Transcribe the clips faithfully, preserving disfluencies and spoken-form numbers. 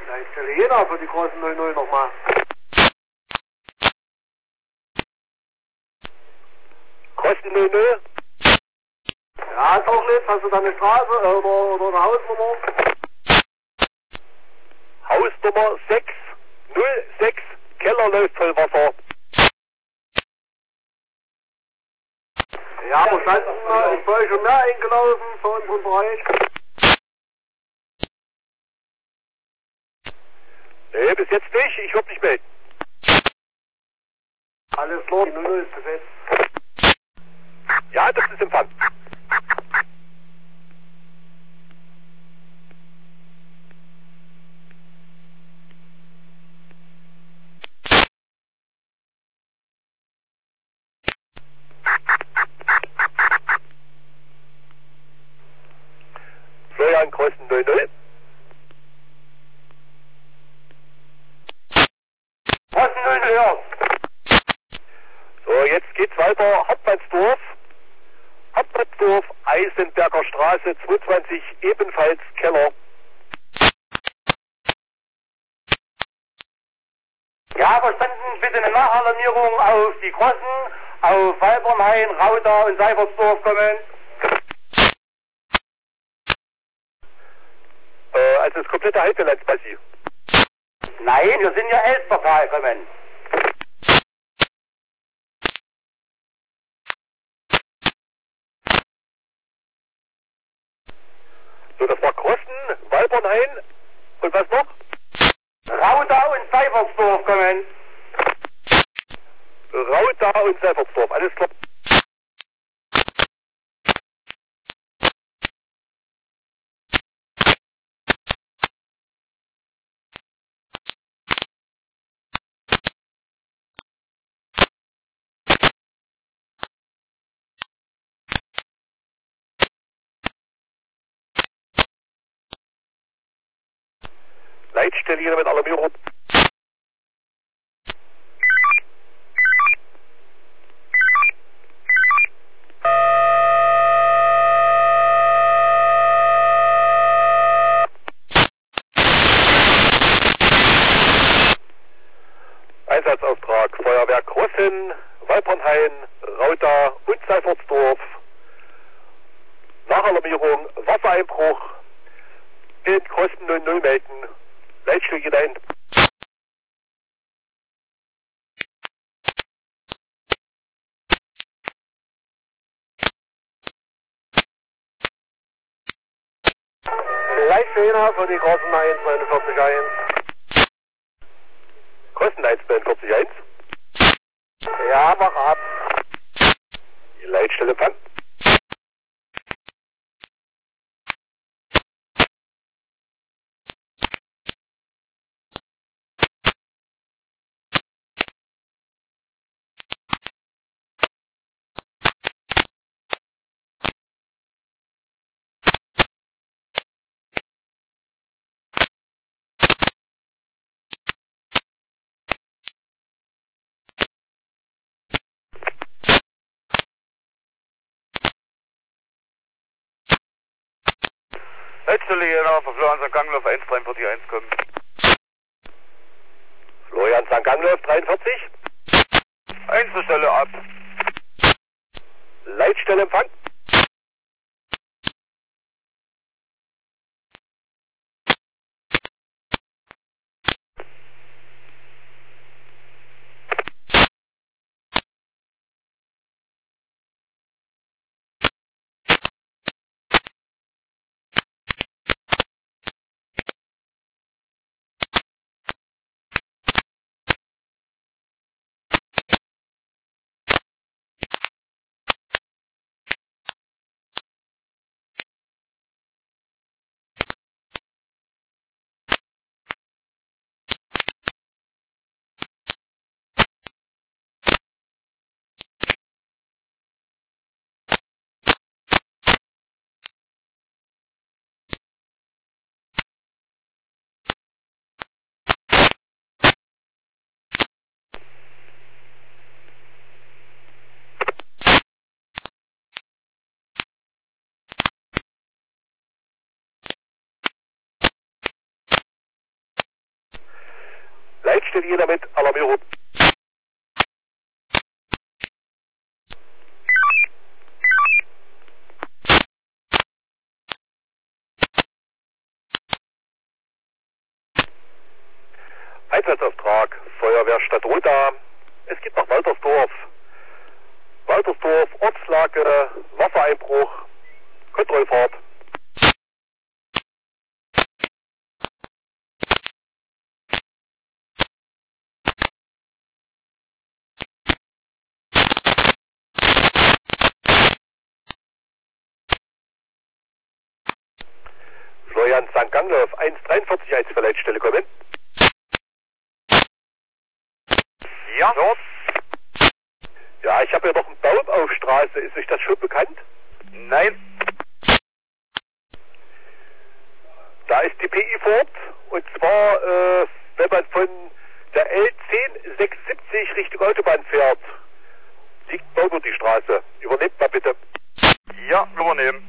Leitstelle Jena für die großen null null nochmal. Kosten null null. Ja, Tauchlitz, hast du da eine Straße äh, oder, oder eine Hausnummer? Hausnummer sechs null sechs, Keller läuft voll Wasser. Ja, verstanden. Ich bin schon mehr eingelaufen für unseren Bereich. Nee, bis jetzt nicht, ich würde mich melden. Alles klar, die null null ist besetzt. Ja, das ist Empfang. Florian Kosten null null. Kosten null null, ja. So, jetzt geht's weiter. Hauptmannsdorf. Hauptmannsdorf, Eisenberger Straße zweiundzwanzig, ebenfalls Keller. Ja, verstanden. Bitte eine Nachalarmierung auf die Grossen, auf Walbernhain, Rauda und Seifersdorf kommen. Äh, also das komplette Halbfinanzpassiv. Nein, wir sind ja Elstertal kommen. So, das war Krosten, Walbernhain und was noch? Rauda und Seifersdorf kommen. Rauda und Seifersdorf, alles klar. Leitstelle hier mit Alarmierung. Einsatzauftrag Feuerwehr Krossen, Walbernhain, Rauda und Seifersdorf. Nachalarmierung, Wassereinbruch in Krosten null null melden. Leitstelle hinein. Leitstelle Jena für die Großen eins neunundvierzig eins. Kosten eins neunundvierzig eins. Ja, mach ab. Die Leitstelle Empfang. Leitstelle Jena für Florian Sankt Gangloff eins drei vier eins kommen. Florian Sankt Gangloff dreiundvierzig. Einzelstelle ab. Leitstelle Empfang. Leitstelle jeder mit Alarmierung. Einsatzauftrag, Feuerwehrstadt Roda. Es geht nach Waltersdorf. Waltersdorf, Ortslage, Wassereinbruch, Kontrollfahrt. Florian Sankt Gangloff, eins dreiundvierzig eins für Leitstelle kommen. Ja, dort. Ja, ich habe ja noch einen Baum auf Straße. Ist euch das schon bekannt? Nein. Da ist die P I fort. Und zwar, äh, wenn man von der L zehn sechsundsiebzig Richtung Autobahn fährt, liegt Baum über die Straße. Übernehmt mal bitte. Ja, übernehmen.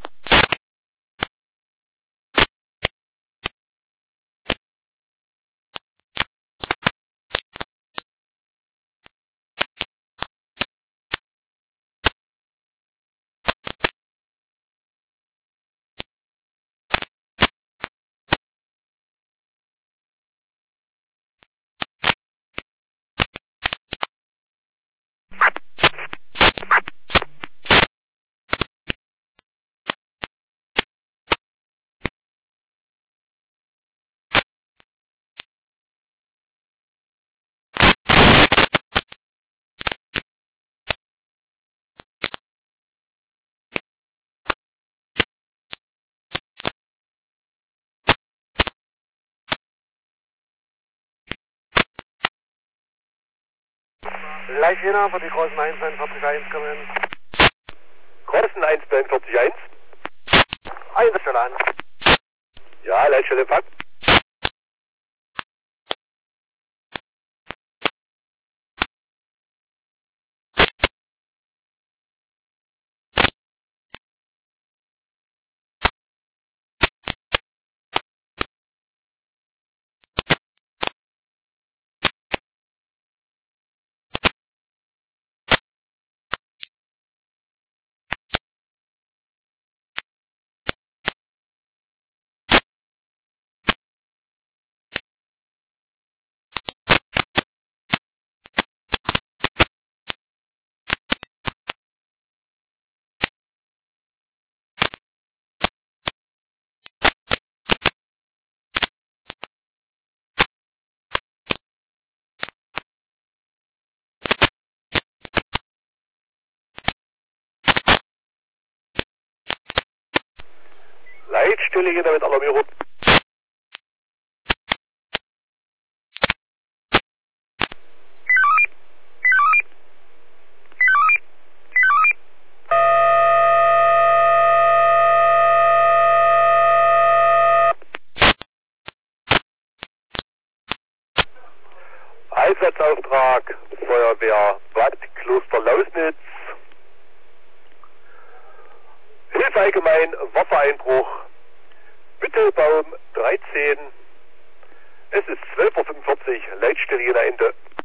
Leitjena für die großen eins neunundvierzig eins kommen. Großen eins neunundvierzig eins. Einsatzstelle an. Ja, Leitstelle Empfang. Leitstelle jeder mit Alarmierung. Einsatzauftrag, Feuerwehr Bad Kloster Lausnitz. Hilfe allgemein, Wassereinbruch, Büttelbaum dreizehn. Es ist zwölf Uhr fünfundvierzig, Leitstelle jeder Ende.